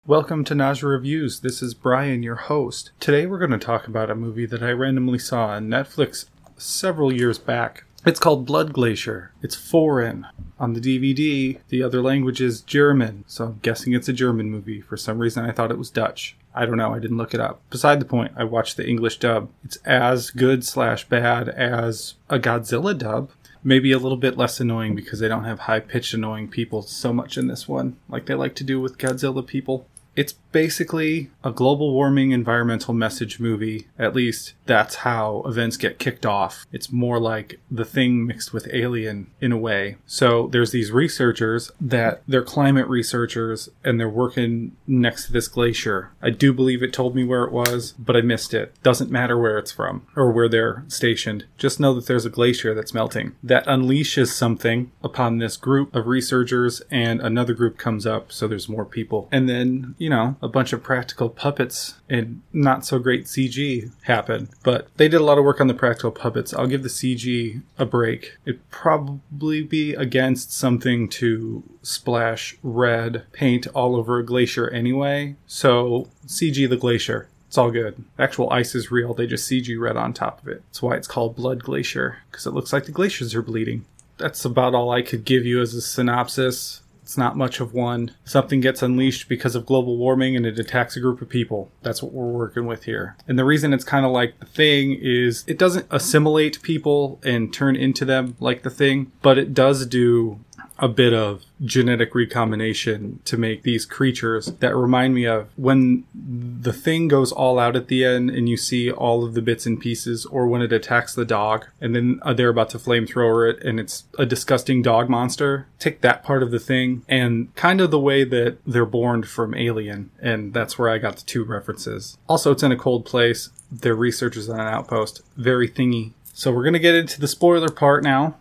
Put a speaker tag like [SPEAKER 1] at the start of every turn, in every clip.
[SPEAKER 1] Welcome to Nausea Reviews. This is Brian, your host. Today we're going to talk about a movie that I randomly saw on Netflix several years back. It's called Blood Glacier. It's foreign. On the DVD, the other language is German, so I'm guessing it's a German movie. For some reason I thought it was Dutch. I don't know, I didn't look it up. Beside the point, I watched the English dub. It's as good/bad as a Godzilla dub. Maybe a little bit less annoying because they don't have high-pitched annoying people so much in this one, like they like to do with Godzilla people. It's basically a global warming environmental message movie. At least that's how events get kicked off. It's more like The Thing mixed with Alien in a way. So there's these researchers that they're climate researchers and they're working next to this glacier. I do believe it told me where it was, but I missed it. Doesn't matter where it's from or where they're stationed. Just know that there's a glacier that's melting. That unleashes something upon this group of researchers and another group comes up, so there's more people. And then, a bunch of practical puppets and not so great CG happen. But they did a lot of work on the practical puppets. I'll give the CG a break. It'd probably be against something to splash red paint all over a glacier anyway. So CG the glacier. It's all good. Actual ice is real. They just CG red on top of it. That's why it's called Blood Glacier, because it looks like the glaciers are bleeding. That's about all I could give you as a synopsis. It's not much of one. Something gets unleashed because of global warming and it attacks a group of people. That's what we're working with here. And the reason it's kind of like The Thing is it doesn't assimilate people and turn into them like The Thing, but it does do a bit of genetic recombination to make these creatures that remind me of when The Thing goes all out at the end and you see all of the bits and pieces, or when it attacks the dog and then they're about to flamethrower it and it's a disgusting dog monster. Take that part of The Thing and kind of the way that they're born from Alien, and that's where I got the two references. Also, it's in a cold place. They're researchers on an outpost. Very thingy. So we're going to get into the spoiler part now,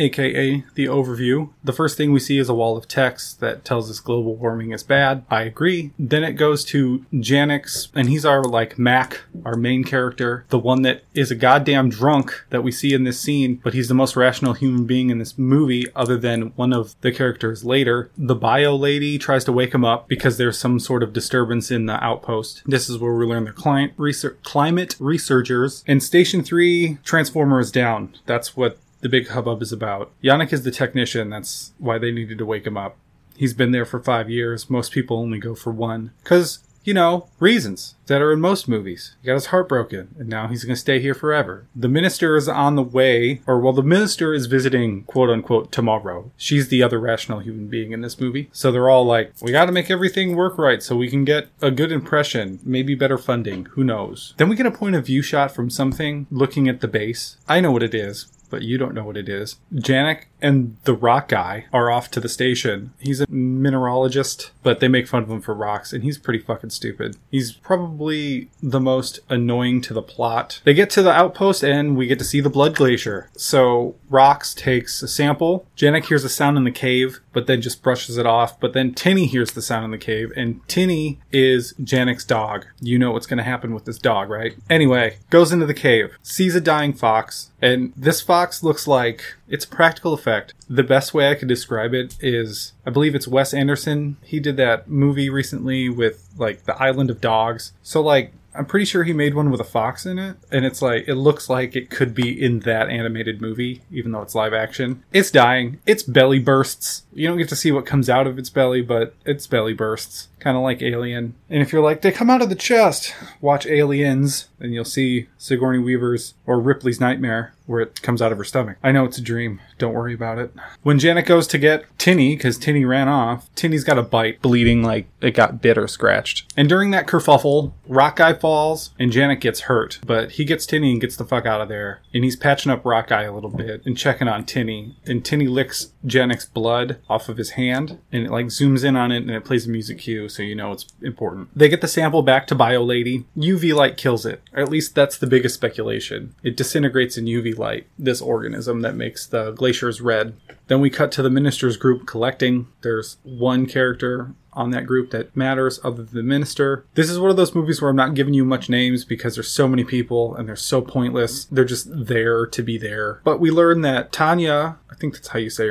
[SPEAKER 1] aka the overview. The first thing we see is a wall of text that tells us global warming is bad. I agree. Then it goes to Janix, and he's our Mac, our main character, the one that is a goddamn drunk that we see in this scene, but he's the most rational human being in this movie other than one of the characters later. The bio lady tries to wake him up because there's some sort of disturbance in the outpost. This is where we learn they're climate researchers. And Station 3 transformer is down. That's what the big hubbub is about. Yannick is the technician. That's why they needed to wake him up. He's been there for 5 years. Most people only go for one. Because, reasons that are in most movies. He got his heart broken, and now he's going to stay here forever. The minister is on the way, the minister is visiting, quote-unquote, tomorrow. She's the other rational human being in this movie. So they're all like, we got to make everything work right so we can get a good impression, maybe better funding, who knows. Then we get a point of view shot from something looking at the base. I know what it is, but you don't know what it is. Janek and the rock guy are off to the station. He's a mineralogist, but they make fun of him for rocks, and he's pretty fucking stupid. He's probably the most annoying to the plot. They get to the outpost, and we get to see the Blood Glacier. So Rox takes a sample. Janek hears a sound in the cave, but then just brushes it off. But then Tinny hears the sound in the cave, and Tinny is Janek's dog. You know what's going to happen with this dog, right? Anyway, goes into the cave, sees a dying fox, and this fox looks like it's a practical effect. The best way I could describe it is, I believe it's Wes Anderson. He did that movie recently with, The Island of Dogs. So, I'm pretty sure he made one with a fox in it. And it's it looks like it could be in that animated movie, even though it's live action. It's dying. Its belly bursts. You don't get to see what comes out of its belly, but its belly bursts. Kind of like Alien. And if you're like, they come out of the chest, watch Aliens, and you'll see Sigourney Weaver's or Ripley's Nightmare, where it comes out of her stomach. I know it's a dream. Don't worry about it. When Janet goes to get Tinny, because Tinny ran off, Tinny's got a bite, bleeding like it got bit or scratched. And during that kerfuffle, Rock Guy falls, and Janet gets hurt. But he gets Tinny and gets the fuck out of there. And he's patching up Rock Guy a little bit and checking on Tinny. And Tinny licks Janek's blood off of his hand, and it zooms in on it, and it plays a music cue, so you know it's important. They get the sample back to Bio Lady. UV light kills it. Or at least that's the biggest speculation. It disintegrates in UV light, this organism that makes the glaciers red. Then we cut to the minister's group collecting. There's one character on that group that matters other than the minister. This is one of those movies where I'm not giving you much names because there's so many people and they're so pointless. They're just there to be there. But we learn that Tanya, I think that's how you say her name,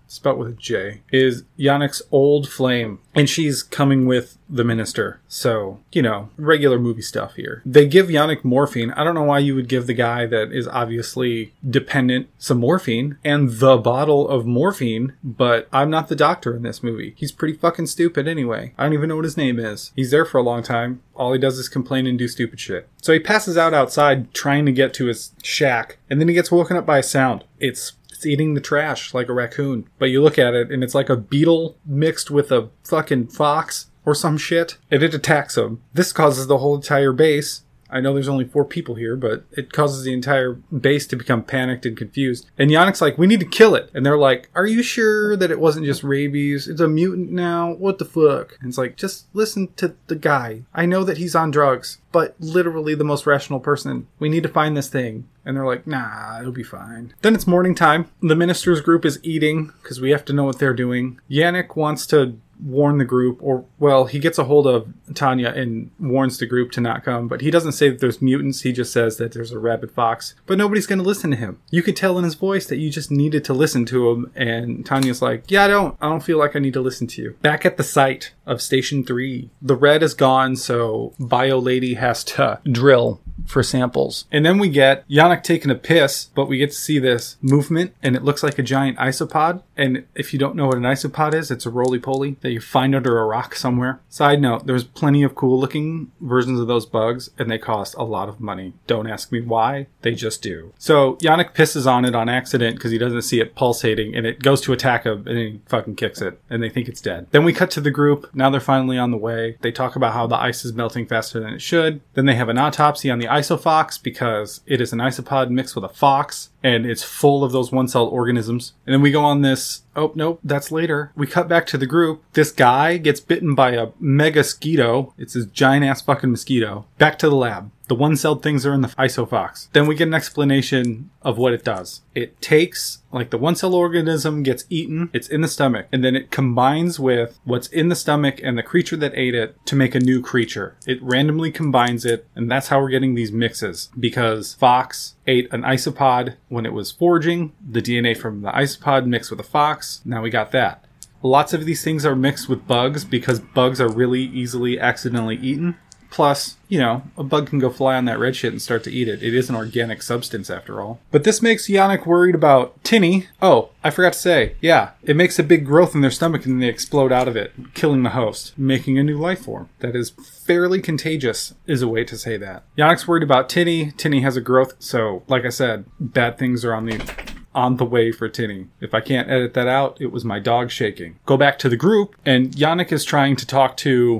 [SPEAKER 1] spelled with a J, is Yannick's old flame. And she's coming with the minister. So, regular movie stuff here. They give Yannick morphine. I don't know why you would give the guy that is obviously dependent some morphine and the bottle of morphine, but I'm not the doctor in this movie. He's pretty fucking stupid anyway. I don't even know what his name is. He's there for a long time. All he does is complain and do stupid shit. So he passes out outside trying to get to his shack, and then he gets woken up by a sound. It's eating the trash like a raccoon. But you look at it, and it's like a beetle mixed with a fucking fox or some shit, and it attacks him. This causes the whole entire base. I know there's only 4 people here, but it causes the entire base to become panicked and confused. And Yannick's like, we need to kill it. And they're like, are you sure that it wasn't just rabies? It's a mutant now? What the fuck? And it's like, just listen to the guy. I know that he's on drugs, but literally the most rational person. We need to find this thing. And they're like, nah, it'll be fine. Then it's morning time. The minister's group is eating, because we have to know what they're doing. Yannick wants to warn the group, he gets a hold of Tanya and warns the group to not come, but he doesn't say that there's mutants. He just says that there's a rabid fox, but nobody's going to listen to him. You could tell in his voice that you just needed to listen to him, and Tanya's like, yeah, I don't feel like I need to listen to you. Back at the site of Station 3, the red is gone, so Bio Lady has to drill for samples. And then we get Yannick taking a piss, but we get to see this movement, and it looks like a giant isopod. And if you don't know what an isopod is, it's a roly-poly that you find under a rock somewhere. Side note, there's plenty of cool looking versions of those bugs, and they cost a lot of money. Don't ask me why, they just do. So Yannick pisses on it on accident because he doesn't see it pulsating, and it goes to attack him, and he fucking kicks it, and they think it's dead. Then we cut to the group. Now they're finally on the way. They talk about how the ice is melting faster than it should. Then they have an autopsy on the isofox because it is an isopod mixed with a fox, and it's full of those one-celled organisms. And then we go on this... Oh, nope, that's later. We cut back to the group. This guy gets bitten by a mega-skeeto. It's this giant-ass fucking mosquito. Back to the lab. The one-celled things are in the isofox. Then we get an explanation of what it does. It takes, the one-cell organism gets eaten, it's in the stomach, and then it combines with what's in the stomach and the creature that ate it to make a new creature. It randomly combines it, and that's how we're getting these mixes. Because Fox ate an isopod when it was foraging, the DNA from the isopod mixed with a fox, now we got that. Lots of these things are mixed with bugs because bugs are really easily accidentally eaten. Plus, a bug can go fly on that red shit and start to eat it. It is an organic substance after all. But this makes Yannick worried about Tinny. Oh, I forgot to say, yeah, it makes a big growth in their stomach and they explode out of it, killing the host, making a new life form. That is fairly contagious, is a way to say that. Yannick's worried about Tinny. Tinny has a growth, so like I said, bad things are on the way for Tinny. If I can't edit that out, it was my dog shaking. Go back to the group, and Yannick is trying to talk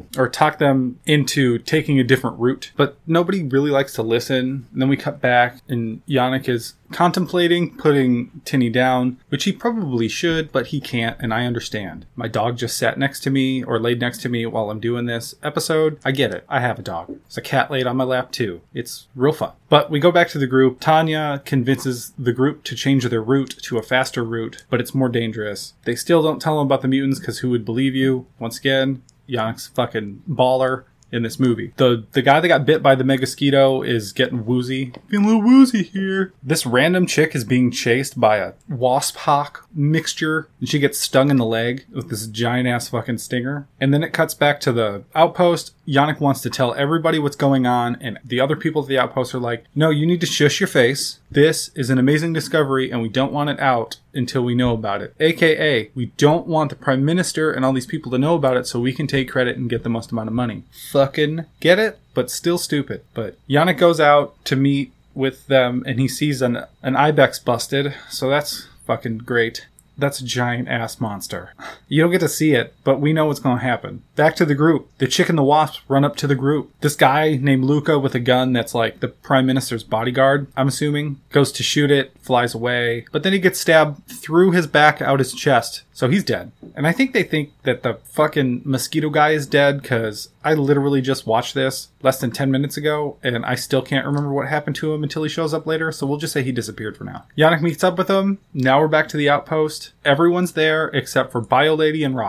[SPEAKER 1] them into taking a different route, but nobody really likes to listen. And then we cut back, and Yannick is contemplating putting Tinny down, which he probably should, but he can't, and I understand. My dog just sat next to me, or laid next to me while I'm doing this episode. I get it. I have a dog. There's a cat laid on my lap, too. It's real fun. But we go back to the group. Tanya convinces the group to change their route to a faster route, but it's more dangerous. They still don't tell them about the mutants because who would believe you? Once again, Yannick's fucking baller in this movie. The guy that got bit by the mosquito is getting woozy. Feeling a little woozy here. This random chick is being chased by a wasp hawk mixture, and she gets stung in the leg with this giant ass fucking stinger. And then it cuts back to the outpost. Yannick wants to tell everybody what's going on, and the other people at the outpost are like, no, you need to shush your face. This is an amazing discovery, and we don't want it out until we know about it. AKA, we don't want the Prime Minister and all these people to know about it so we can take credit and get the most amount of money. Fucking get it? But still stupid. But Yannick goes out to meet with them, and he sees an ibex busted, so that's fucking great. That's a giant ass monster. You don't get to see it, but we know what's going to happen. Back to the group. The chick and the wasp run up to the group. This guy named Luca with a gun that's like the Prime Minister's bodyguard, I'm assuming, goes to shoot it, flies away, but then he gets stabbed through his back out his chest. So he's dead. And I think they think that the fucking mosquito guy is dead because I literally just watched this less than 10 minutes ago and I still can't remember what happened to him until he shows up later. So we'll just say he disappeared for now. Yannick meets up with him. Now we're back to the outpost. Everyone's there except for Bio Lady and Rox.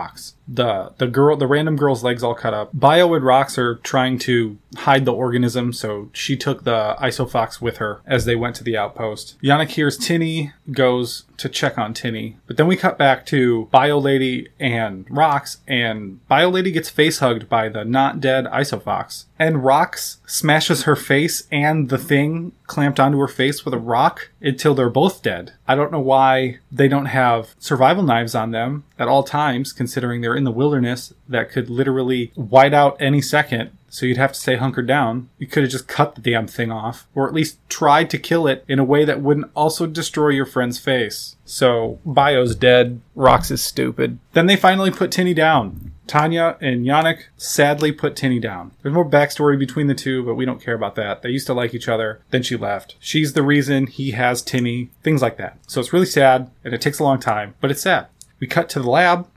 [SPEAKER 1] the random girl's legs all cut up. Bio and Rox are trying to hide the organism, so she took the Isofox with her as they went to the outpost. Yannick hears Tinny, goes to check on Tinny, but then we cut back to Bio Lady and Rox, and Bio Lady gets face hugged by the not dead Isofox, and Rox smashes her face and the thing clamped onto her face with a rock until they're both dead. I don't know why they don't have survival knives on them at all times, considering they're in the wilderness that could literally white out any second. So you'd have to stay hunkered down. You could have just cut the damn thing off, or at least tried to kill it in a way that wouldn't also destroy your friend's face. So Bio's dead. Rox is stupid. Then they finally put Tinny down. Tanya and Yannick sadly put Tinny down. There's more backstory between the two, but we don't care about that. They used to like each other. Then she left. She's the reason he has Tinny. Things like that. So it's really sad, and it takes a long time, but it's sad. We cut to the lab.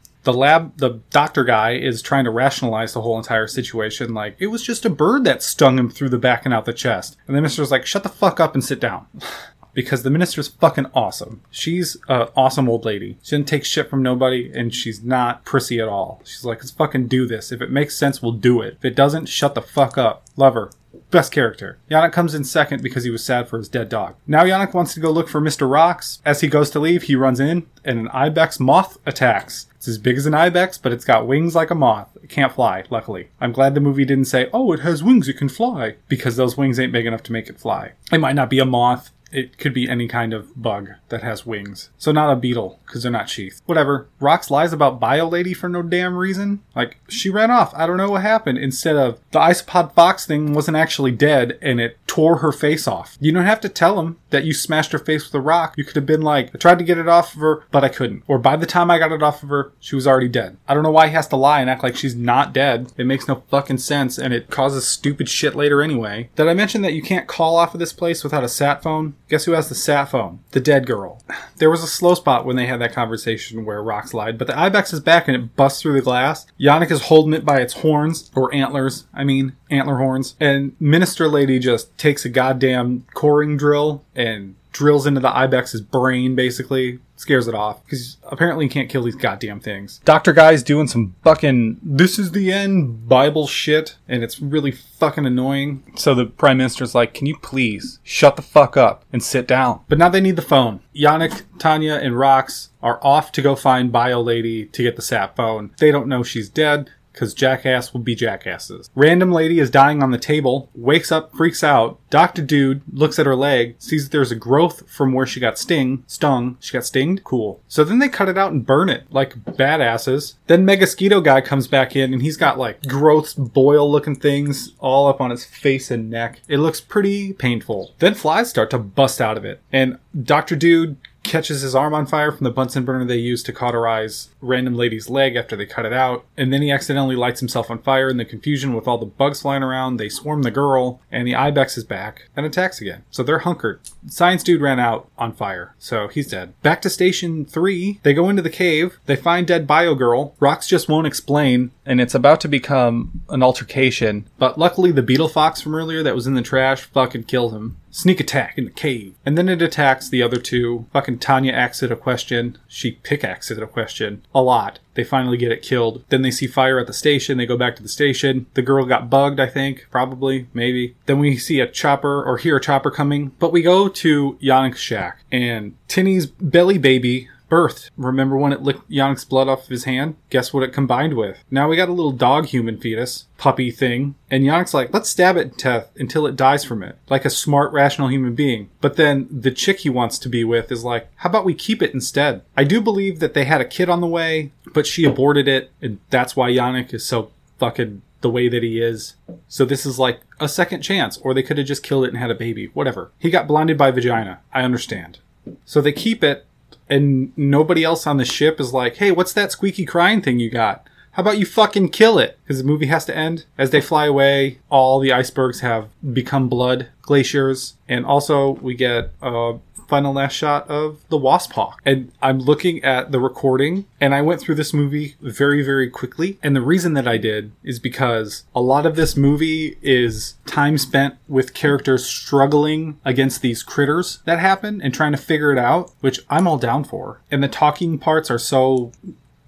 [SPEAKER 1] The doctor guy is trying to rationalize the whole entire situation. Like, it was just a bird that stung him through the back and out the chest. And the minister's like, shut the fuck up and sit down. Because the minister's fucking awesome. She's an awesome old lady. She doesn't take shit from nobody, and she's not prissy at all. She's like, let's fucking do this. If it makes sense, we'll do it. If it doesn't, shut the fuck up. Love her. Best character. Yannick comes in second because he was sad for his dead dog. Now Yannick wants to go look for Mr. Rox. As he goes to leave, he runs in, and an ibex moth attacks. It's as big as an ibex, but it's got wings like a moth. It can't fly, luckily. I'm glad the movie didn't say, oh, it has wings, it can fly. Because those wings ain't big enough to make it fly. It might not be a moth. It could be any kind of bug that has wings. So not a beetle, because they're not sheathed. Whatever. Rox lies about Bio Lady for no damn reason. Like, she ran off. I don't know what happened. Instead of, the isopod fox thing wasn't actually dead, and it tore her face off. You don't have to tell him that you smashed her face with a rock. You could have been like, I tried to get it off of her, but I couldn't. Or by the time I got it off of her, she was already dead. I don't know why he has to lie and act like she's not dead. It makes no fucking sense, and it causes stupid shit later anyway. Did I mention that you can't call off of this place without a sat phone? Guess who has the sat phone? The dead girl. There was a slow spot when they had that conversation where Rox lied, but the ibex is back and it busts through the glass. Yannick is holding it by its horns, or antlers, antler horns, and Minister Lady just takes a goddamn coring drill and drills into the ibex's brain, basically. Scares it off, because apparently you can't kill these goddamn things. Dr. Guy's doing some fucking this is the end Bible shit, and it's really fucking annoying. So the Prime Minister's like, can you please shut the fuck up and sit down? But now they need the phone. Yannick, Tanya, and Rox are off to go find Bio Lady to get the sat phone. They don't know she's dead, because jackass will be jackasses. Random lady is dying on the table, wakes up, freaks out. Dr. Dude looks at her leg, sees that there's a growth from where she got stung. She got stinged? Cool. So then they cut it out and burn it, like badasses. Then Megasquito guy comes back in, and he's got like growths, boil-looking things all up on his face and neck. It looks pretty painful. Then flies start to bust out of it. And Dr. Dude catches his arm on fire from the Bunsen burner they used to cauterize Random Lady's leg after they cut it out. And then he accidentally lights himself on fire in the confusion with all the bugs flying around. They swarm the girl, and the ibex is back and attacks again. So they're hunkered. Science Dude ran out on fire, so he's dead. Back to Station 3, they go into the cave. They find dead Bio Girl. Rox just won't explain, and it's about to become an altercation. But luckily the beetle fox from earlier that was in the trash fucking killed him. Sneak attack in the cave. And then it attacks the other two. Fucking Tanya acts it a question. She pickaxes it a question. A lot. They finally get it killed. Then they see fire at the station. They go back to the station. The girl got bugged, I think. Probably. Maybe. Then we see a chopper, or hear a chopper coming. But we go to Yannick's shack. And Tinny's belly baby birthed. Remember when it licked Yannick's blood off of his hand? Guess what it combined with? Now we got a little dog human fetus. Puppy thing. And Yannick's like, let's stab it to death until it dies from it. Like a smart, rational human being. But then the chick he wants to be with is like, how about we keep it instead? I do believe that they had a kid on the way, but she aborted it. And that's why Yannick is so fucking the way that he is. So this is like a second chance. Or they could have just killed it and had a baby. Whatever. He got blinded by vagina. I understand. So they keep it. And nobody else on the ship is like, hey, what's that squeaky crying thing you got? How about you fucking kill it? Because the movie has to end. As they fly away, all the icebergs have become blood glaciers. And also, we get a final last shot of the Wasp Hawk. And I'm looking at the recording, and I went through this movie very, very quickly. And the reason that I did is because a lot of this movie is time spent with characters struggling against these critters that happen and trying to figure it out, which I'm all down for. And the talking parts are so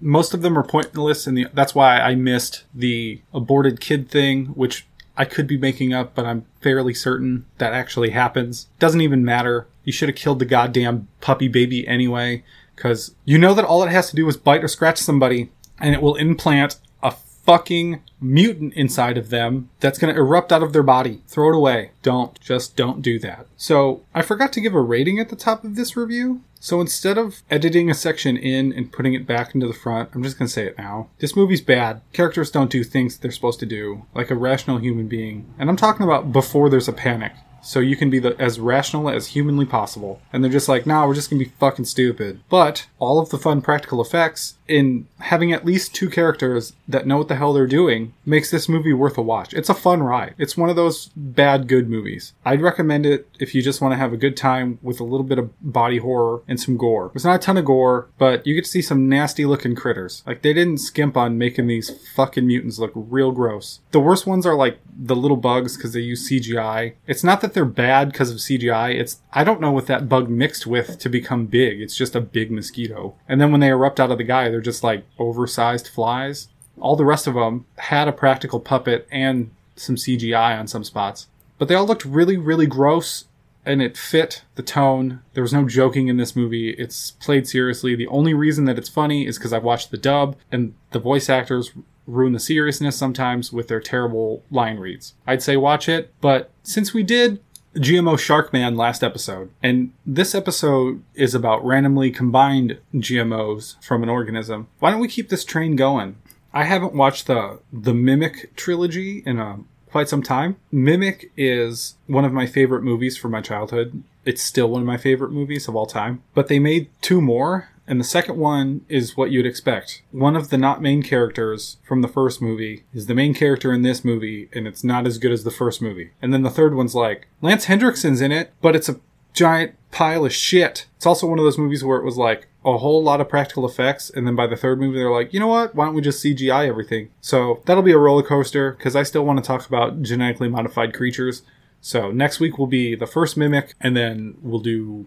[SPEAKER 1] Most of them are pointless, and that's why I missed the aborted kid thing, which I could be making up, but I'm fairly certain that actually happens. Doesn't even matter. You should have killed the goddamn puppy baby anyway, because you know that all it has to do is bite or scratch somebody, and it will implant a fucking mutant inside of them that's going to erupt out of their body. Throw it away. Don't do that. So I forgot to give a rating at the top of this review. So instead of editing a section in and putting it back into the front, I'm just going to say it now. This movie's bad. Characters don't do things they're supposed to do, like a rational human being. And I'm talking about before there's a panic. So you can be as rational as humanly possible. And they're just like, nah, we're just going to be fucking stupid. But all of the fun practical effects in having at least 2 characters that know what the hell they're doing makes this movie worth a watch. It's a fun ride. It's one of those bad good movies. I'd recommend it if you just want to have a good time with a little bit of body horror and some gore. There's not a ton of gore, but you get to see some nasty looking critters. Like, they didn't skimp on making these fucking mutants look real gross. The worst ones are like the little bugs because they use CGI. It's not that they're bad because of CGI. I don't know what that bug mixed with to become big. It's just a big mosquito. And then when they erupt out of the guy, they're just like oversized flies. All the rest of them had a practical puppet and some CGI on some spots. But they all looked really, really gross, and it fit the tone. There was no joking in this movie. It's played seriously. The only reason that it's funny is because I watched the dub, and the voice actors ruin the seriousness sometimes with their terrible line reads. I'd say watch it, but since we did GMO Sharkman last episode, and this episode is about randomly combined GMOs from an organism, why don't we keep this train going? I haven't watched the Mimic trilogy in quite some time. Mimic is one of my favorite movies from my childhood. It's still one of my favorite movies of all time. But they made 2 more, and the second one is what you'd expect. One of the not main characters from the first movie is the main character in this movie, and it's not as good as the first movie. And then the third one's like, Lance Hendrickson's in it, but it's a giant pile of shit. It's also one of those movies where it was like a whole lot of practical effects, and then by the third movie they're like, you know what, why don't we just CGI everything? So that'll be a roller coaster, because I still want to talk about genetically modified creatures. So next week will be the first Mimic, and then we'll do,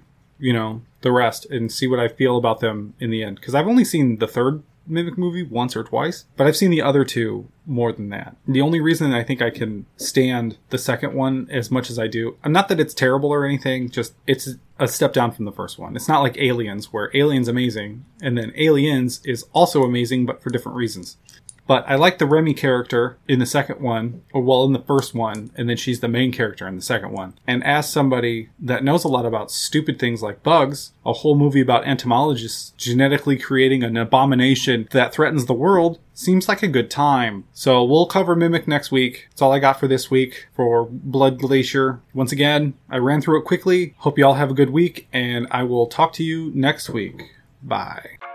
[SPEAKER 1] the rest and see what I feel about them in the end. Because I've only seen the third Mimic movie once or twice, but I've seen the other 2 more than that. The only reason I think I can stand the second one as much as I do, not that it's terrible or anything, just it's a step down from the first one. It's not like Aliens, where Aliens amazing, and then Aliens is also amazing, but for different reasons. But I like the Remy character in the second one, in the first one, and then she's the main character in the second one. And as somebody that knows a lot about stupid things like bugs, a whole movie about entomologists genetically creating an abomination that threatens the world seems like a good time. So we'll cover Mimic next week. That's all I got for this week for Blood Glacier. Once again, I ran through it quickly. Hope you all have a good week, and I will talk to you next week. Bye.